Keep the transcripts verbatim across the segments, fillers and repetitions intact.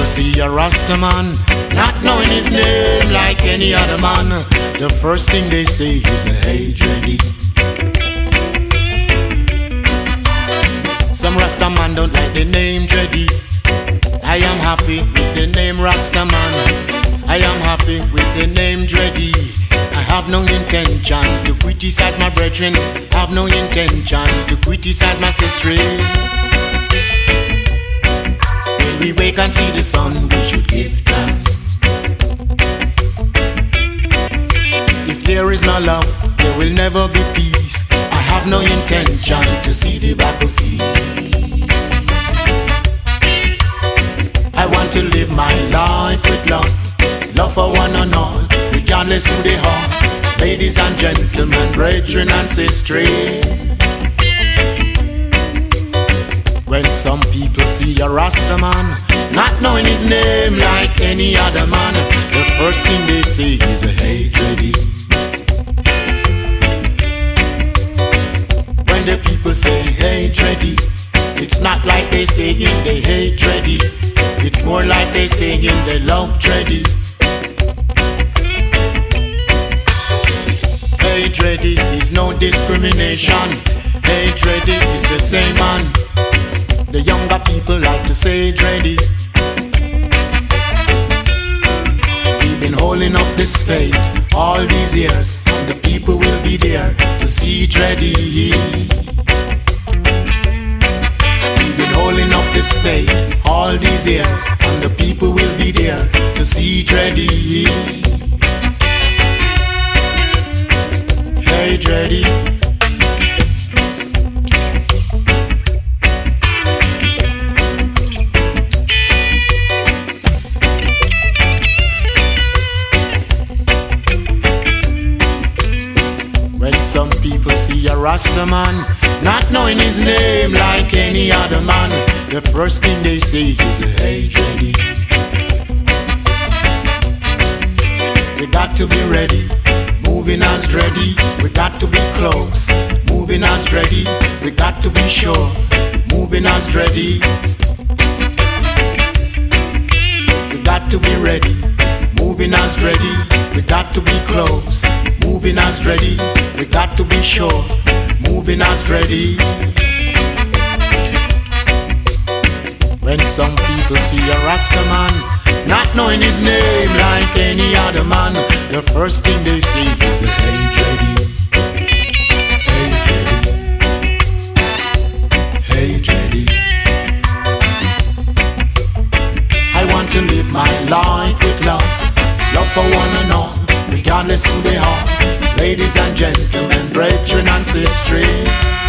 see a Rasta man, not knowing his name like any other man, the first thing they say is a hey Dreddy. Some Rasta man don't like the name Dreddy. I am happy with the name Rasta man. I am happy with the name Dreddy. I have no intention to criticize my brethren. Have no intention to criticize my sister. When we wake and see the sun, we should give thanks. If there is no love, there will never be peace. I have no intention to see the battlefield. I want to live my life with love, love for one and all, regardless who they are. Ladies and gentlemen, brethren and sisters. When some people see a Rasta man, not knowing his name like any other man, the first thing they say is a hey Dreddy. When the people say hey Dreddy, it's not like they saying they hate Dreddy. It's more like they saying they love Dreddy. Hey Dreddy is no discrimination. Hey Dreddy is the same man. The younger people like to say Dreddy. We've been holding up this faith all these years, and the people will be there to see Dreddy. We've been holding up this faith all these years, and the people will be there to see Dreddy. Hey Dreddy. When some people see a Rasta man, not knowing his name like any other man, the first thing they say is a hey Dreddy. We got to be ready, moving as Dreddy. We got to be close, moving as Dreddy. We got to be sure, moving as Dreddy. We got to be ready, moving as Dreddy. We got to be close, moving as Dreddy. We got to be sure, moving as Dreddy. When some people see a Rasta man, not knowing his name like any other man, the first thing they say is a hey Dreddy. Hey Dreddy. Hey Dreddy. I want to live my life with love, love for one and all, regardless who they are. Ladies and gentlemen, brethren and sisters.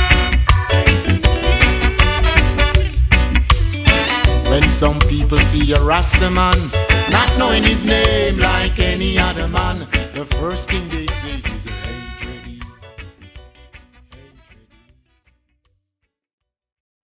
When some people see a Rasta man, not knowing his name like any other man, the first thing they say